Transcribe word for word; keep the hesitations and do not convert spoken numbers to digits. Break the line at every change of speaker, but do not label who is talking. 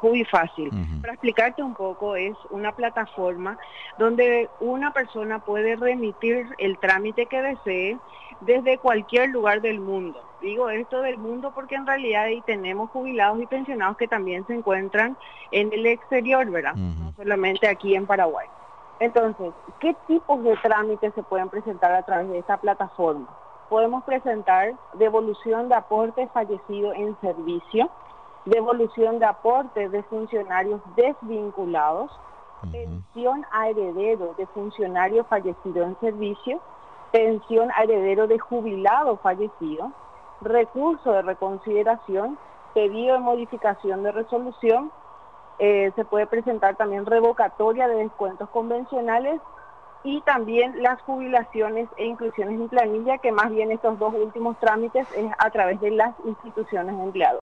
Jubifácil.
Uh-huh.
Para explicarte un poco, es una plataforma donde una persona puede remitir el trámite que desee desde cualquier lugar del mundo. Digo esto del mundo porque en realidad ahí tenemos jubilados y pensionados que también se encuentran en el exterior, ¿verdad?
Uh-huh.
No solamente aquí en Paraguay. Entonces, ¿qué tipos de trámites se pueden presentar a través de esta plataforma? Podemos presentar devolución de aporte fallecido en servicio, devolución de aporte de funcionarios desvinculados, uh-huh. pensión a heredero de funcionario fallecido en servicio, pensión a heredero de jubilado fallecido, recurso de reconsideración, pedido de modificación de resolución, eh, se puede presentar también revocatoria de descuentos convencionales y también las jubilaciones e inclusiones en planilla, que más bien estos dos últimos trámites es a través de las instituciones de empleados.